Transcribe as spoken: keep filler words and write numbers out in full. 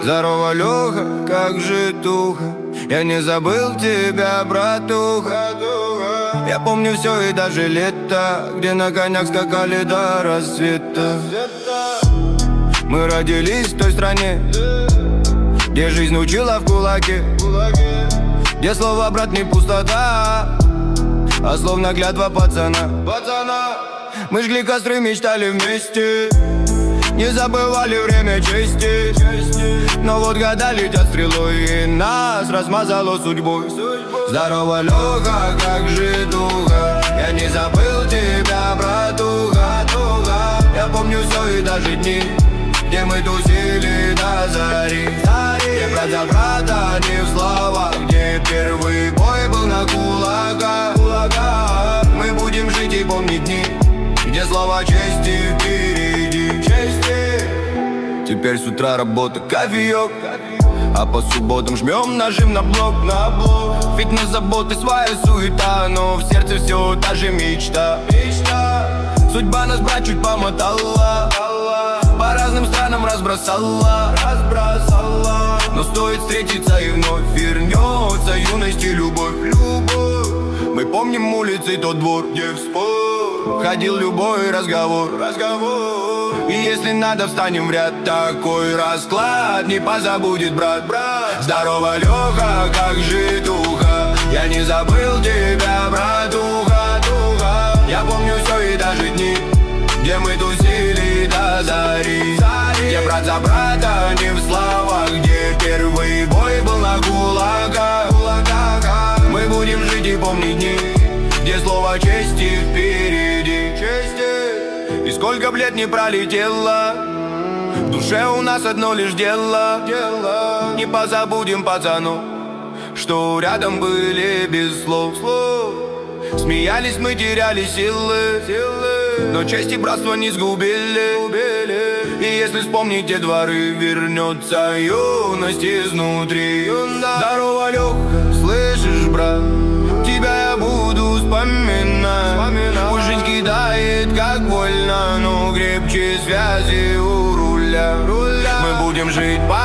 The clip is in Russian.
Здорово, Лёха, как житуха? Я не забыл тебя, братуха. Я помню все и даже лето, где на конях скакали до рассвета. Мы родились в той стране, где жизнь учила в кулаке, где слово брат не пустота, а словно клятва пацана. Мы жгли костры, мечтали вместе, не забывали время чести. Но вот года летят стрелой, и нас размазало судьбой. Здорово, Лёха, как житуха? Я не забыл тебя, братуха. Я помню все и даже дни, где мы тусили до зари. Где брат за брата, не в словах, где первый бой был на кулаках. Мы будем жить и помнить дни, где слова чести впереди. Теперь с утра работа, кофеёк, а по субботам жмем нажим на блок, на блок. Фитнес, заботы, своя суета, но в сердце все та же мечта. Мечта. Судьба нас, брат, чуть помотала, по разным странам разбросала, разбросала. Но стоит встретиться и вновь вернется юность и любовь, любовь. Мы помним улицы, тот двор, где в спор ходил любой разговор, разговор. И если надо, встанем в ряд, такой расклад не позабудет брат, брат. Здорово, Лёха, как житуха? Я не забыл тебя, братуха, туха. Я помню все и даже дни, где мы тусили до зари. Где брат за брата, не в словах, где первый бой был на кулаках. Мы будем жить и помнить дни, где слово чести впереди. Чести. И сколько б лет не пролетело, в душе у нас одно лишь дело, дело. Не позабудем пацанов, что рядом были без слов, слов. Смеялись мы, теряли силы, силы, но честь и братство не сгубили, убили. И если вспомнить те дворы, вернется юность изнутри. Здорово, Лёха, слышишь, брат? Тебя я буду вспоминать. Пусть жизнь кидает как вольно, но крепче связи у руля. Мы будем жить по